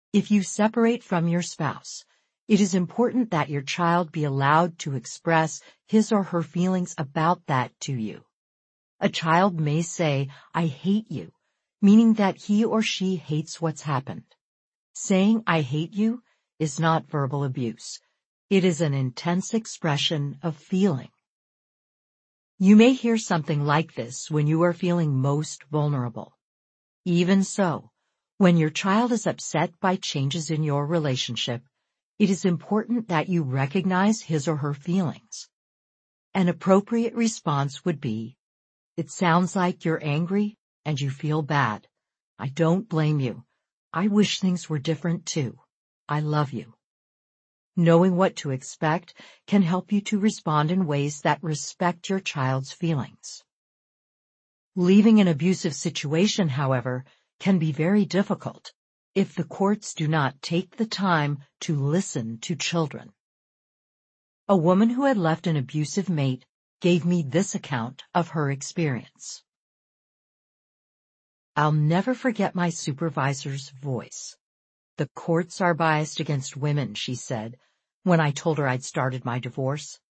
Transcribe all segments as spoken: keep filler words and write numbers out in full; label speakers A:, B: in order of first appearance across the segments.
A: If you separate from your spouse, it is important that your child be allowed to express his or her feelings about that to you. A child may say, "I hate you," meaning that he or she hates what's happened. Saying "I hate you" is not verbal abuse. It is an intense expression of feeling. You may hear something like this when you are feeling most vulnerable. Even so, when your child is upset by changes in your relationship, it is important that you recognize his or her feelings. An appropriate response would be, "It sounds like you're angry and you feel bad. I don't blame you. I wish things were different too. I love you." Knowing what to expect can help you to respond in ways that respect your child's feelings. Leaving an abusive situation, however, can be very difficult if the courts do not take the time to listen to children. A woman who had left an abusive mate gave me this account of her experience. "I'll never forget my supervisor's voice. 'The courts are biased against women,' she said, when I told her I'd started my divorce.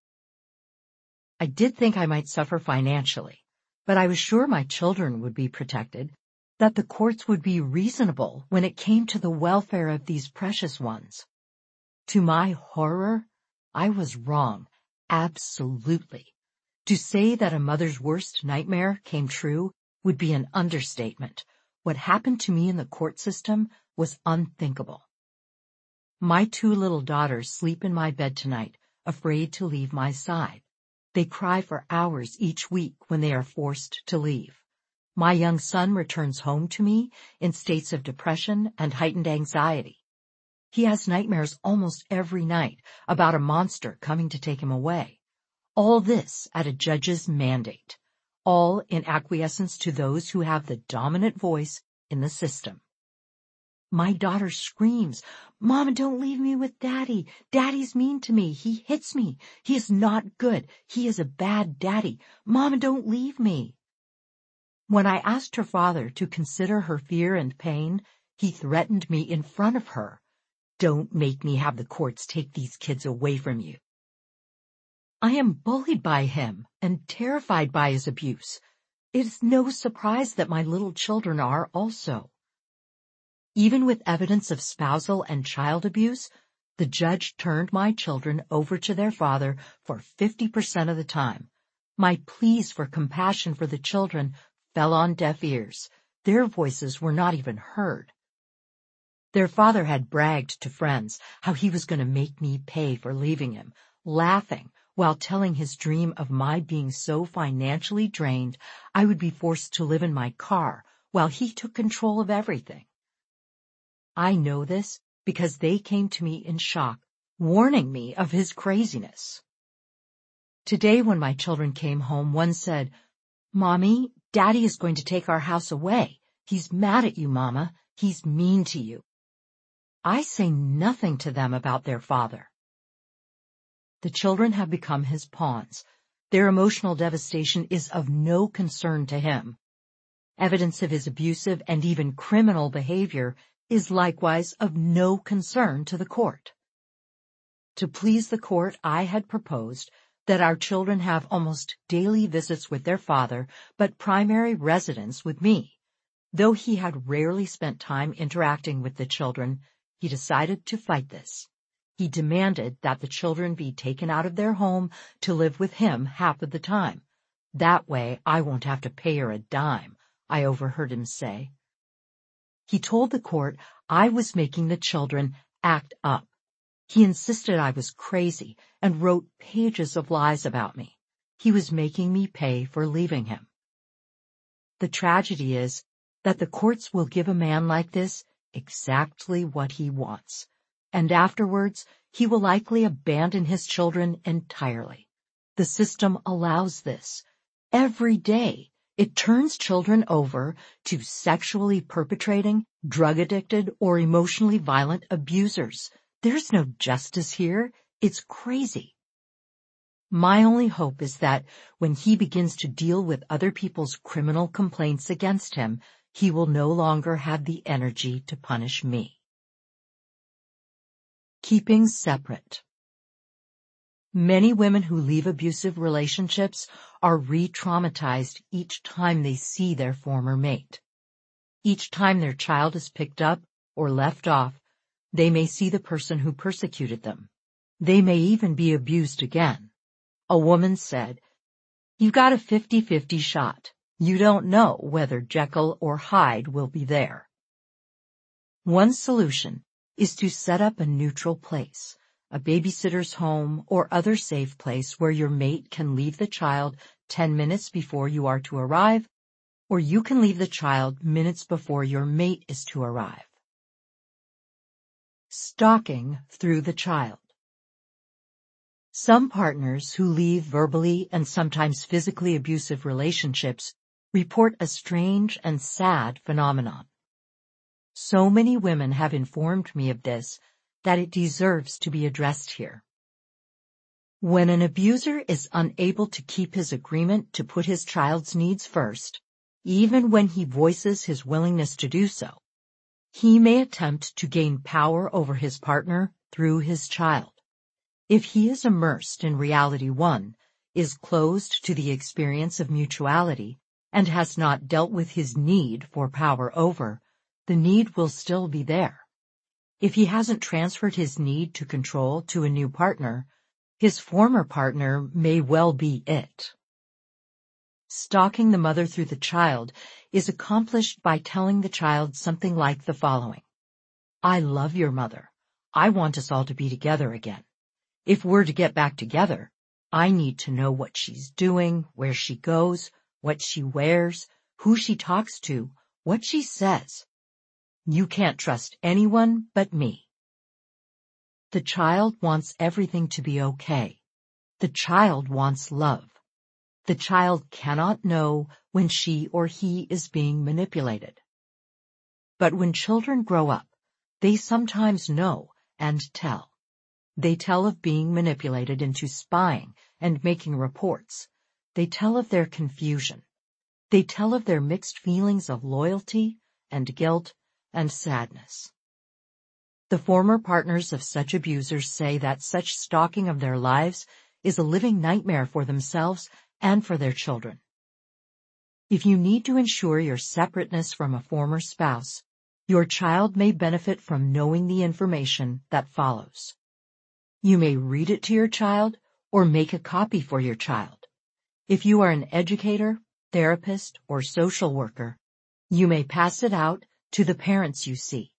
A: I did think I might suffer financially, but I was sure my children would be protected, that the courts would be reasonable when it came to the welfare of these precious ones. To my horror, I was wrong, absolutely. To say that a mother's worst nightmare came true would be an understatement. What happened to me in the court system was unthinkable. My two little daughters sleep in my bed tonight, afraid to leave my side. They cry for hours each week when they are forced to leave. My young son returns home to me in states of depression and heightened anxiety. He has nightmares almost every night about a monster coming to take him away. All this at a judge's mandate, all in acquiescence to those who have the dominant voice in the system. My daughter screams, 'Mama, don't leave me with Daddy. Daddy's mean to me. He hits me. He is not good. He is a bad daddy. Mama, don't leave me.' When I asked her father to consider her fear and pain, he threatened me in front of her. 'Don't make me have the courts take these kids away from you.' I am bullied by him and terrified by his abuse. It is no surprise that my little children are also. Even with evidence of spousal and child abuse, the judge turned my children over to their father for fifty percent of the time. My pleas for compassion for the children fell on deaf ears. Their voices were not even heard. Their father had bragged to friends how he was going to make me pay for leaving him, laughing while telling his dream of my being so financially drained I would be forced to live in my car while he took control of everything. I know this because they came to me in shock, warning me of his craziness. Today when my children came home, one said, "Mommy, Daddy is going to take our house away. He's mad at you, Mama. He's mean to you." I say nothing to them about their father. The children have become his pawns. Their emotional devastation is of no concern to him. Evidence of his abusive and even criminal behavior is likewise of no concern to the court. To please the court, I had proposed that our children have almost daily visits with their father, but primary residence with me. Though he had rarely spent time interacting with the children, he decided to fight this. He demanded that the children be taken out of their home to live with him half of the time. "That way I won't have to pay her a dime," I overheard him say. He told the court I was making the children act up. He insisted I was crazy and wrote pages of lies about me. He was making me pay for leaving him. The tragedy is that the courts will give a man like this exactly what he wants, and afterwards he will likely abandon his children entirely. The system allows this. Every day it turns children over to sexually perpetrating, drug-addicted, or emotionally violent abusers. There's no justice here. It's crazy. My only hope is that when he begins to deal with other people's criminal complaints against him, he will no longer have the energy to punish me. Keeping separate. Many women who leave abusive relationships are re-traumatized each time they see their former mate. Each time their child is picked up or left off, they may see the person who persecuted them. They may even be abused again. A woman said, "You got a fifty-fifty shot. You don't know whether Jekyll or Hyde will be there." One solution is to set up a neutral place, a babysitter's home or other safe place where your mate can leave the child ten minutes before you are to arrive, or you can leave the child minutes before your mate is to arrive. Stalking through the child. Some partners who leave verbally and sometimes physically abusive relationships report a strange and sad phenomenon. So many women have informed me of this that it deserves to be addressed here. When an abuser is unable to keep his agreement to put his child's needs first, even when he voices his willingness to do so, he may attempt to gain power over his partner through his child. If he is immersed in reality one, is closed to the experience of mutuality, and has not dealt with his need for power over, the need will still be there. If he hasn't transferred his need to control to a new partner, his former partner may well be it. Stalking the mother through the child is accomplished by telling the child something like the following: "I love your mother. I want us all to be together again. If we're to get back together, I need to know what she's doing, where she goes, what she wears, who she talks to, what she says. You can't trust anyone but me." The child wants everything to be okay. The child wants love. The child cannot know when she or he is being manipulated. But when children grow up, they sometimes know and tell. They tell of being manipulated into spying and making reports. They tell of their confusion. They tell of their mixed feelings of loyalty and guilt and sadness. The former partners of such abusers say that such stalking of their lives is a living nightmare for themselves and for their children. If you need to ensure your separateness from a former spouse, your child may benefit from knowing the information that follows. You may read it to your child or make a copy for your child. If you are an educator, therapist, or social worker, you may pass it out to the parents you see.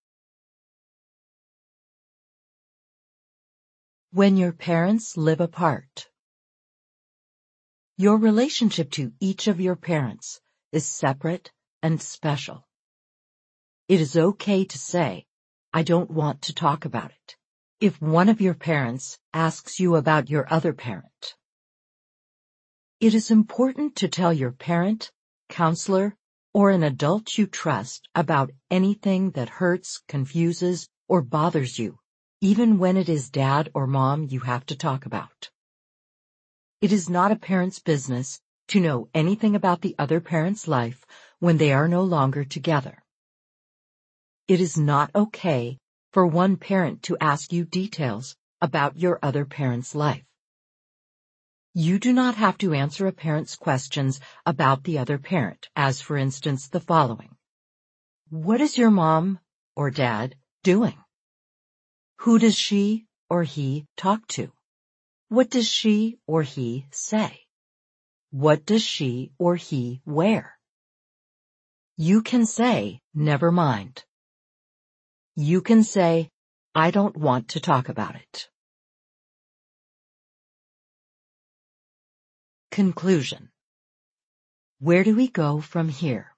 A: When your parents live apart. Your relationship to each of your parents is separate and special. It is okay to say, "I don't want to talk about it," if one of your parents asks you about your other parent. It is important to tell your parent, counselor, or an adult you trust about anything that hurts, confuses, or bothers you, even when it is dad or mom you have to talk about. It is not a parent's business to know anything about the other parent's life when they are no longer together. It is not okay for one parent to ask you details about your other parent's life. You do not have to answer a parent's questions about the other parent, as for instance the following: What is your mom or dad doing? Who does she or he talk to? What does she or he say? What does she or he wear? You can say, "Never mind." You can say, "I don't want to talk about it." Conclusion. Where do we go from here?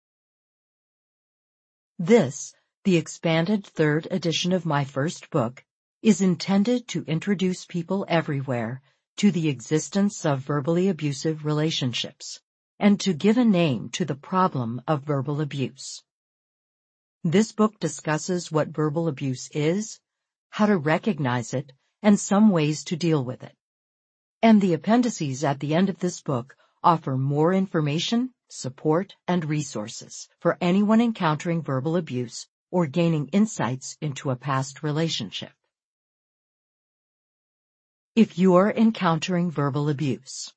A: This, the expanded third edition of my first book, is intended to introduce people everywhere to the existence of verbally abusive relationships and to give a name to the problem of verbal abuse. This book discusses what verbal abuse is, how to recognize it, and some ways to deal with it. And the appendices at the end of this book offer more information, support, and resources for anyone encountering verbal abuse or gaining insights into a past relationship. If you're encountering verbal abuse.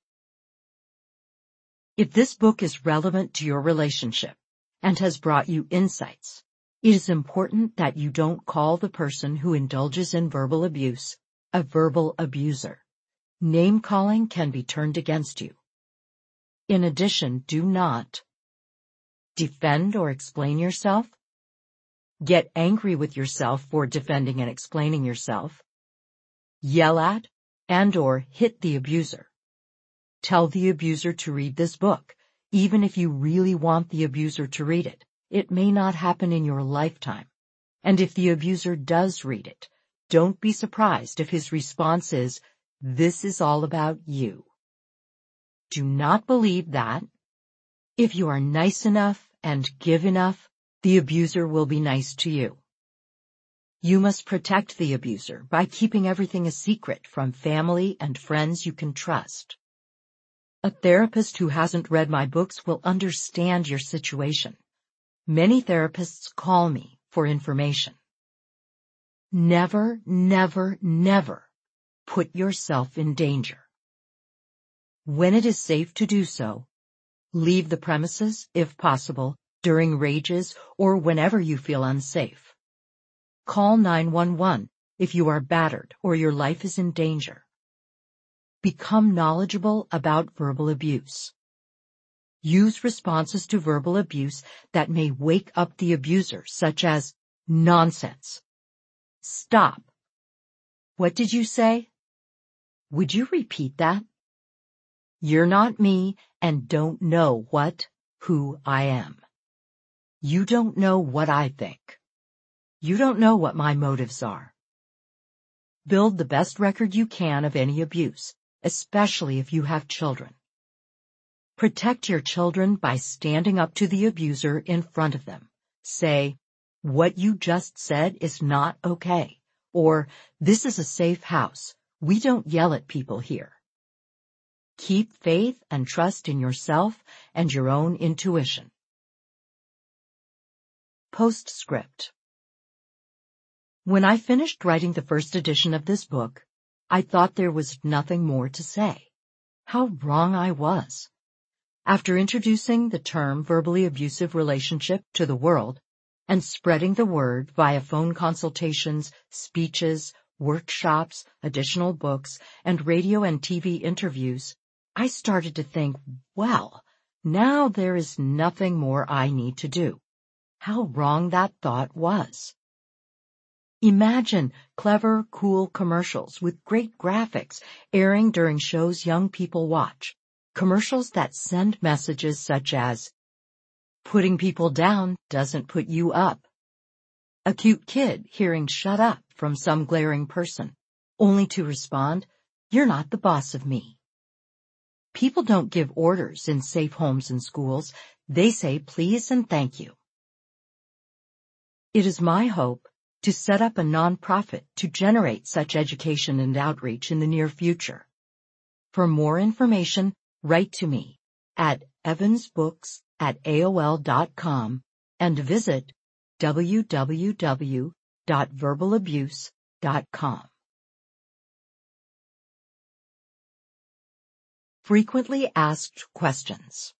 A: If this book is relevant to your relationship and has brought you insights, it is important that you don't call the person who indulges in verbal abuse a verbal abuser. Name-calling can be turned against you. In addition, do not defend or explain yourself. Get angry with yourself for defending and explaining yourself. Yell at and or hit the abuser. Tell the abuser to read this book, even if you really want the abuser to read it. It may not happen in your lifetime. And if the abuser does read it, don't be surprised if his response is, "This is all about you." Do not believe that. If you are nice enough and give enough, the abuser will be nice to you. You must protect the abuser by keeping everything a secret from family and friends you can trust. A therapist who hasn't read my books will understand your situation. Many therapists call me for information. Never, never, never put yourself in danger. When it is safe to do so, leave the premises, if possible, during rages or whenever you feel unsafe. Call nine one one if you are battered or your life is in danger. Become knowledgeable about verbal abuse. Use responses to verbal abuse that may wake up the abuser, such as, "Nonsense. Stop. What did you say? Would you repeat that? You're not me and don't know what, who I am. You don't know what I think. You don't know what my motives are." Build the best record you can of any abuse, especially if you have children. Protect your children by standing up to the abuser in front of them. Say, "What you just said is not okay," or "This is a safe house. We don't yell at people here." Keep faith and trust in yourself and your own intuition. Postscript. When I finished writing the first edition of this book, I thought there was nothing more to say. How wrong I was. After introducing the term verbally abusive relationship to the world and spreading the word via phone consultations, speeches, workshops, additional books, and radio and T V interviews, I started to think, well, now there is nothing more I need to do. How wrong that thought was. Imagine clever, cool commercials with great graphics airing during shows young people watch. Commercials that send messages such as, "Putting people down doesn't put you up." A cute kid hearing "shut up" from some glaring person, only to respond, "You're not the boss of me." People don't give orders in safe homes and schools. They say please and thank you. It is my hope to set up a nonprofit to generate such education and outreach in the near future. For more information, write to me at evansbooks at A O L dot com and visit w w w dot verbal abuse dot com. Frequently asked questions.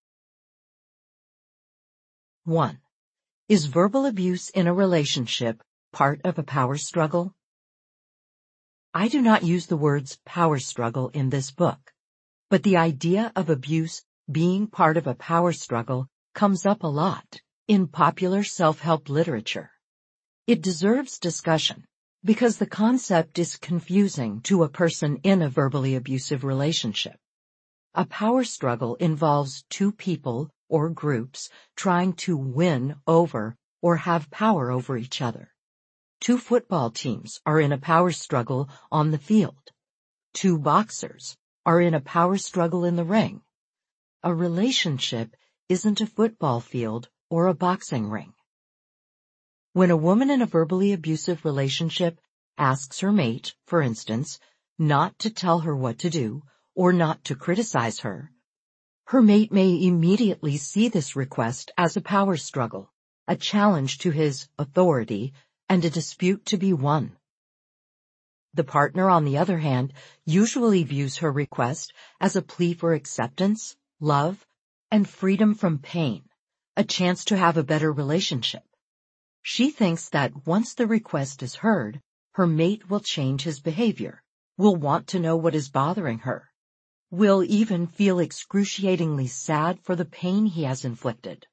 A: one. Is verbal abuse in a relationship part of a power struggle? I do not use the words power struggle in this book, but the idea of abuse being part of a power struggle comes up a lot in popular self-help literature. It deserves discussion because the concept is confusing to a person in a verbally abusive relationship. A power struggle involves two people or groups trying to win over or have power over each other. Two football teams are in a power struggle on the field. Two boxers are in a power struggle in the ring. A relationship isn't a football field or a boxing ring. When a woman in a verbally abusive relationship asks her mate, for instance, not to tell her what to do or not to criticize her, her mate may immediately see this request as a power struggle, a challenge to his authority, and a dispute to be won. The partner, on the other hand, usually views her request as a plea for acceptance, love, and freedom from pain, a chance to have a better relationship. She thinks that once the request is heard, her mate will change his behavior, will want to know what is bothering her, will even feel excruciatingly sad for the pain he has inflicted.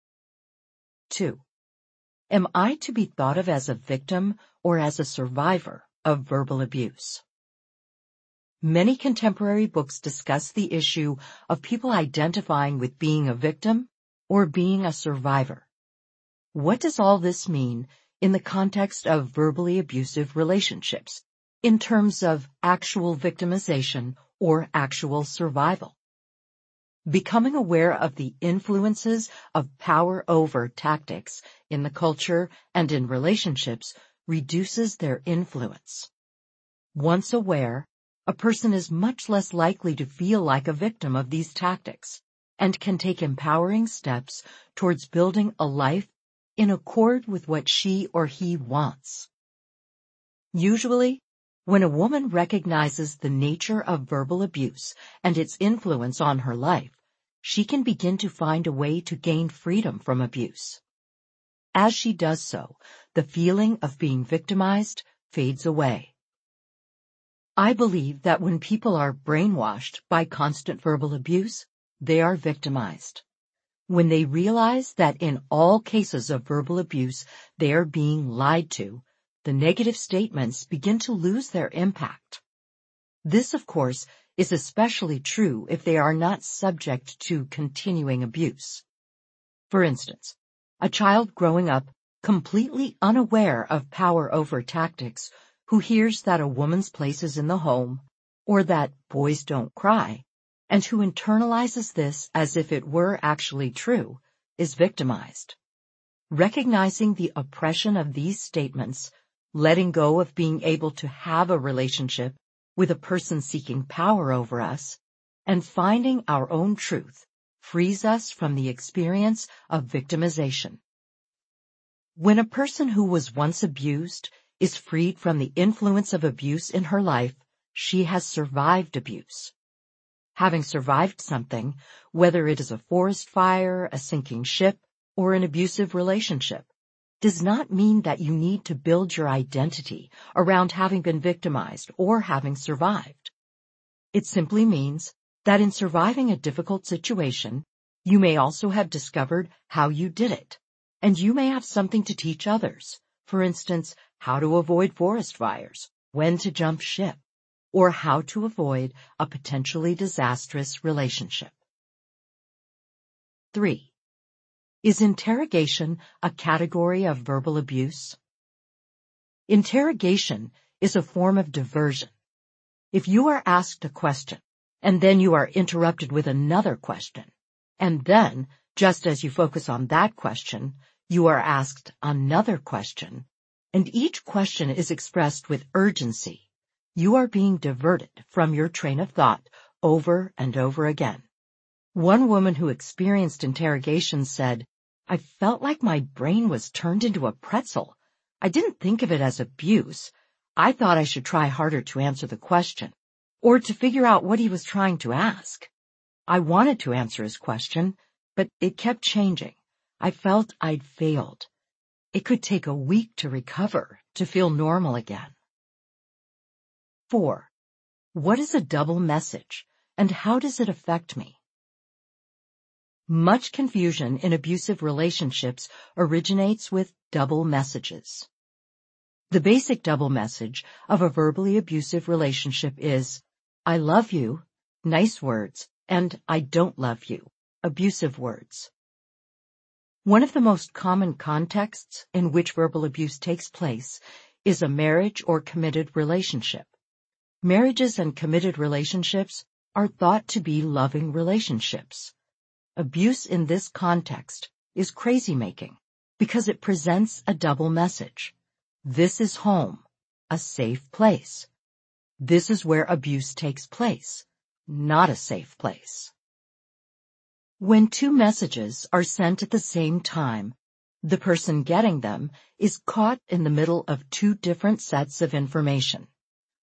A: two. Am I to be thought of as a victim or as a survivor of verbal abuse? Many contemporary books discuss the issue of people identifying with being a victim or being a survivor. What does all this mean in the context of verbally abusive relationships, in terms of actual victimization or actual survival? Becoming aware of the influences of power over tactics in the culture and in relationships reduces their influence. Once aware, a person is much less likely to feel like a victim of these tactics and can take empowering steps towards building a life in accord with what she or he wants. Usually, when a woman recognizes the nature of verbal abuse and its influence on her life, she can begin to find a way to gain freedom from abuse. As she does so, the feeling of being victimized fades away. I believe that when people are brainwashed by constant verbal abuse, they are victimized. When they realize that in all cases of verbal abuse they are being lied to, the negative statements begin to lose their impact. This, of course, is especially true if they are not subject to continuing abuse. For instance, a child growing up completely unaware of power over tactics who hears that a woman's place is in the home or that boys don't cry, and who internalizes this as if it were actually true, is victimized. Recognizing the oppression of these statements, letting go of being able to have a relationship with a person seeking power over us, and finding our own truth frees us from the experience of victimization. When a person who was once abused is freed from the influence of abuse in her life, she has survived abuse. Having survived something, whether it is a forest fire, a sinking ship, or an abusive relationship, does not mean that you need to build your identity around having been victimized or having survived. It simply means that in surviving a difficult situation, you may also have discovered how you did it, and you may have something to teach others, for instance, how to avoid forest fires, when to jump ship, or how to avoid a potentially disastrous relationship. three. Is interrogation a category of verbal abuse? Interrogation is a form of diversion. If you are asked a question, and then you are interrupted with another question, and then, just as you focus on that question, you are asked another question, and each question is expressed with urgency, you are being diverted from your train of thought over and over again. One woman who experienced interrogation said, "I felt like my brain was turned into a pretzel. I didn't think of it as abuse. I thought I should try harder to answer the question, or to figure out what he was trying to ask. I wanted to answer his question, but it kept changing. I felt I'd failed. It could take a week to recover, to feel normal again." four. What is a double message, and how does it affect me? Much confusion in abusive relationships originates with double messages. The basic double message of a verbally abusive relationship is, "I love you," nice words, and "I don't love you," abusive words. One of the most common contexts in which verbal abuse takes place is a marriage or committed relationship. Marriages and committed relationships are thought to be loving relationships. Abuse in this context is crazy-making because it presents a double message. This is home, a safe place. This is where abuse takes place, not a safe place. When two messages are sent at the same time, the person getting them is caught in the middle of two different sets of information.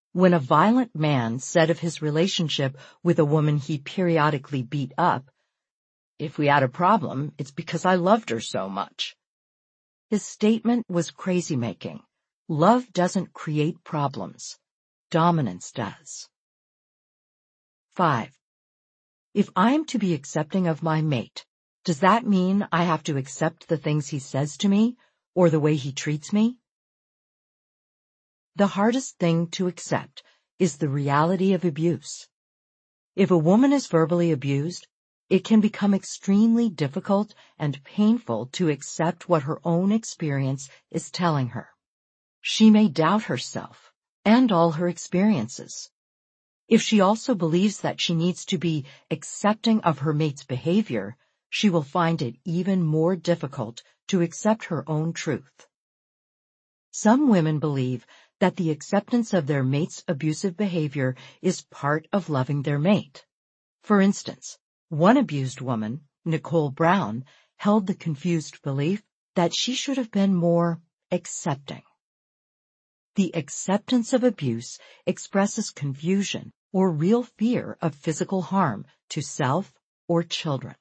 A: When a violent man said of his relationship with a woman he periodically beat up, "If we had a problem, it's because I loved her so much." His statement was crazy-making. Love doesn't create problems. Dominance does. Five. If I am to be accepting of my mate, does that mean I have to accept the things he says to me or the way he treats me? The hardest thing to accept is the reality of abuse. If a woman is verbally abused, it can become extremely difficult and painful to accept what her own experience is telling her. She may doubt herself and all her experiences. If she also believes that she needs to be accepting of her mate's behavior, she will find it even more difficult to accept her own truth. Some women believe that the acceptance of their mate's abusive behavior is part of loving their mate. For instance, one abused woman, Nicole Brown, held the confused belief that she should have been more accepting. The acceptance of abuse expresses confusion or real fear of physical harm to self or children.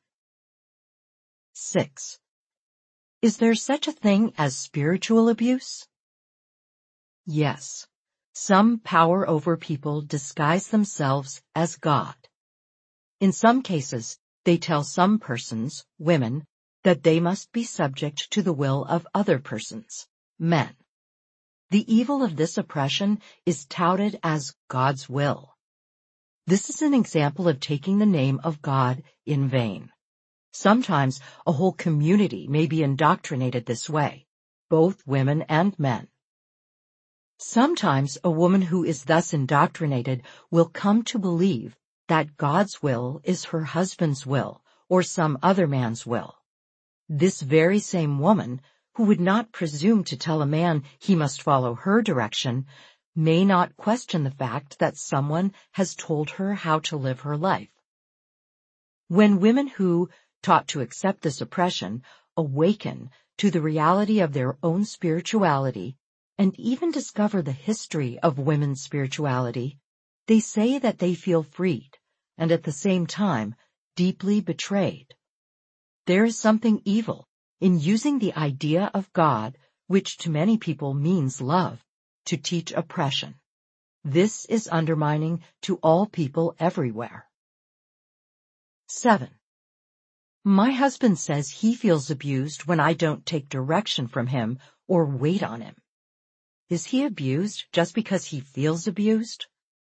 A: Six. Is there such a thing as spiritual abuse? Yes. Some power over people disguise themselves as God. In some cases, they tell some persons, women, that they must be subject to the will of other persons, men. The evil of this oppression is touted as God's will. This is an example of taking the name of God in vain. Sometimes a whole community may be indoctrinated this way, both women and men. Sometimes a woman who is thus indoctrinated will come to believe that God's will is her husband's will or some other man's will. This very same woman, who would not presume to tell a man he must follow her direction, may not question the fact that someone has told her how to live her life. When women who, taught to accept this oppression, awaken to the reality of their own spirituality and even discover the history of women's spirituality, they say that they feel freed and at the same time deeply betrayed. There is something evil in using the idea of God, which to many people means love, to teach oppression. This is undermining to all people everywhere. Seven. My husband says he feels abused when I don't take direction from him or wait on him. Is he abused just because he feels abused?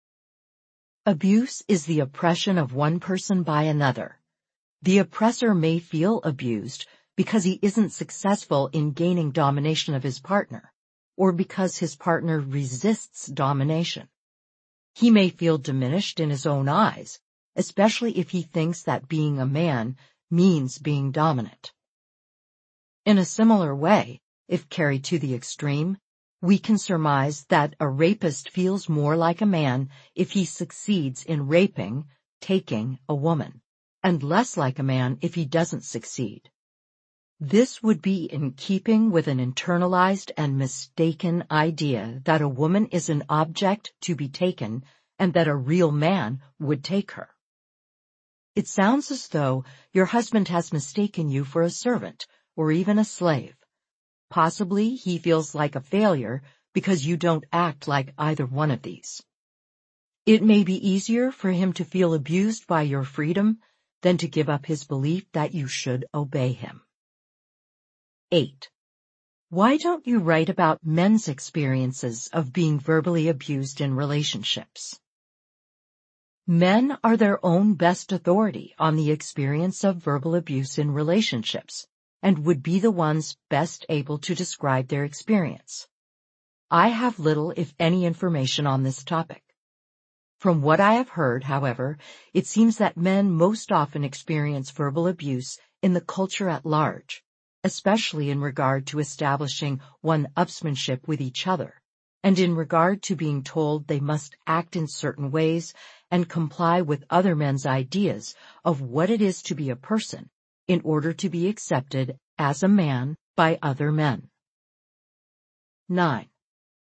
A: Abuse is the oppression of one person by another. The oppressor may feel abused because he isn't successful in gaining domination of his partner, or because his partner resists domination. He may feel diminished in his own eyes, especially if he thinks that being a man means being dominant. In a similar way, if carried to the extreme, we can surmise that a rapist feels more like a man if he succeeds in raping, taking a woman, and less like a man if he doesn't succeed. This would be in keeping with an internalized and mistaken idea that a woman is an object to be taken and that a real man would take her. It sounds as though your husband has mistaken you for a servant or even a slave. Possibly he feels like a failure because you don't act like either one of these. It may be easier for him to feel abused by your freedom than to give up his belief that you should obey him. Eight. Why don't you write about men's experiences of being verbally abused in relationships? Men are their own best authority on the experience of verbal abuse in relationships and would be the ones best able to describe their experience. I have little, if any, information on this topic. From what I have heard, however, it seems that men most often experience verbal abuse in the culture at large, especially in regard to establishing one-upsmanship with each other, and in regard to being told they must act in certain ways and comply with other men's ideas of what it is to be a person in order to be accepted as a man by other men. Nine.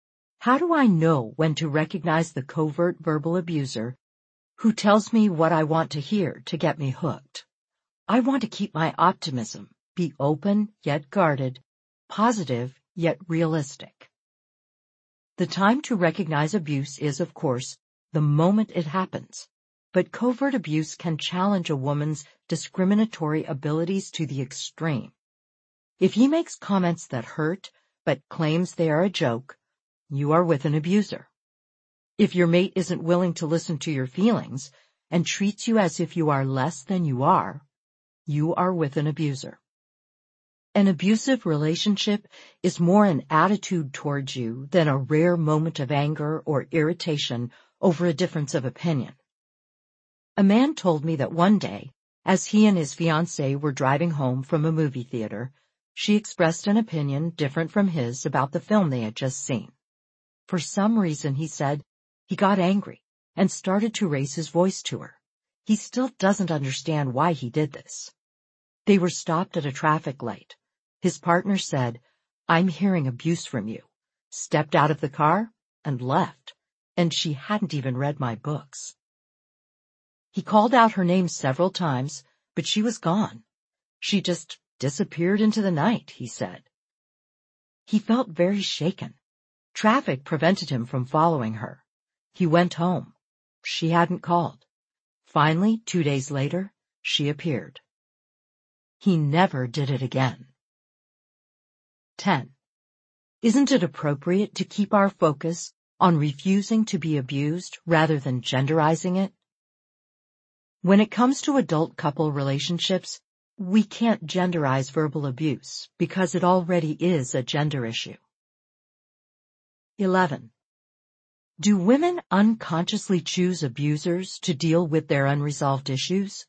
A: How do I know when to recognize the covert verbal abuser who tells me what I want to hear to get me hooked? I want to keep my optimism, be open yet guarded, positive yet realistic. The time to recognize abuse is, of course, the moment it happens, but covert abuse can challenge a woman's discriminatory abilities to the extreme. If he makes comments that hurt but claims they are a joke, you are with an abuser. If your mate isn't willing to listen to your feelings and treats you as if you are less than you are, you are with an abuser. An abusive relationship is more an attitude towards you than a rare moment of anger or irritation over a difference of opinion. A man told me that one day, as he and his fiancée were driving home from a movie theater, she expressed an opinion different from his about the film they had just seen. For some reason, he said, he got angry and started to raise his voice to her. He still doesn't understand why he did this. They were stopped at a traffic light. His partner said, "I'm hearing abuse from you," stepped out of the car and left, and she hadn't even read my books. He called out her name several times, but she was gone. She just disappeared into the night, he said. He felt very shaken. Traffic prevented him from following her. He went home. She hadn't called. Finally, two days later, she appeared. He never did it again. ten. Isn't it appropriate to keep our focus on refusing to be abused rather than genderizing it? When it comes to adult couple relationships, we can't genderize verbal abuse because it already is a gender issue. eleven. Do women unconsciously choose abusers to deal with their unresolved issues?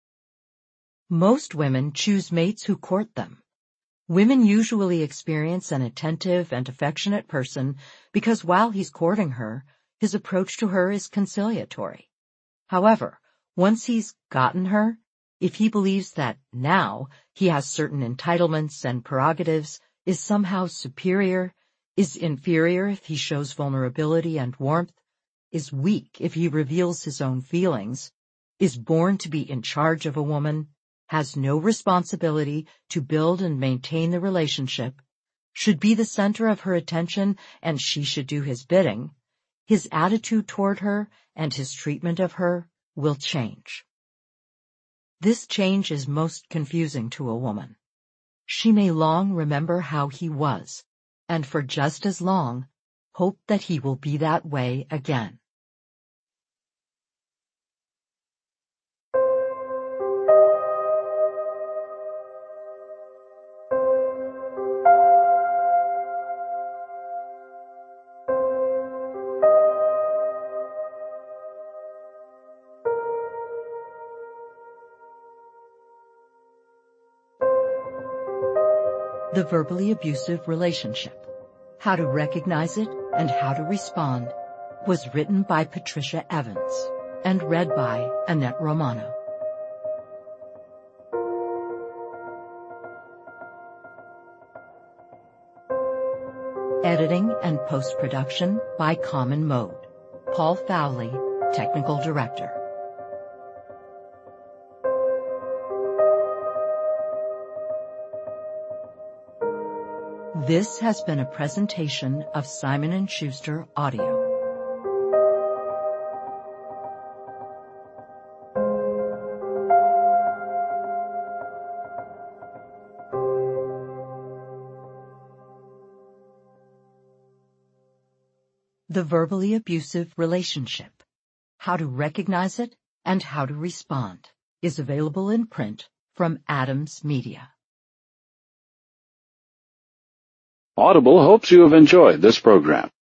A: Most women choose mates who court them. Women usually experience an attentive and affectionate person because while he's courting her, his approach to her is conciliatory. However, once he's gotten her, if he believes that now he has certain entitlements and prerogatives, is somehow superior, is inferior if he shows vulnerability and warmth, is weak if he reveals his own feelings, is born to be in charge of a woman, has no responsibility to build and maintain the relationship, should be the center of her attention and she should do his bidding, his attitude toward her and his treatment of her will change. This change is most confusing to a woman. She may long remember how he was, and for just as long, hope that he will be that way again. The verbally abusive relationship, how to recognize it and how to respond, was written by Patricia Evans and read by Annette Romano. Editing and post-production by Common Mode. Paul Fowley, Technical Director. This has been a presentation of Simon and Schuster Audio. The verbally abusive relationship, how to recognize it and how to respond, is available in print from Adams Media.
B: Audible hopes you have enjoyed this program.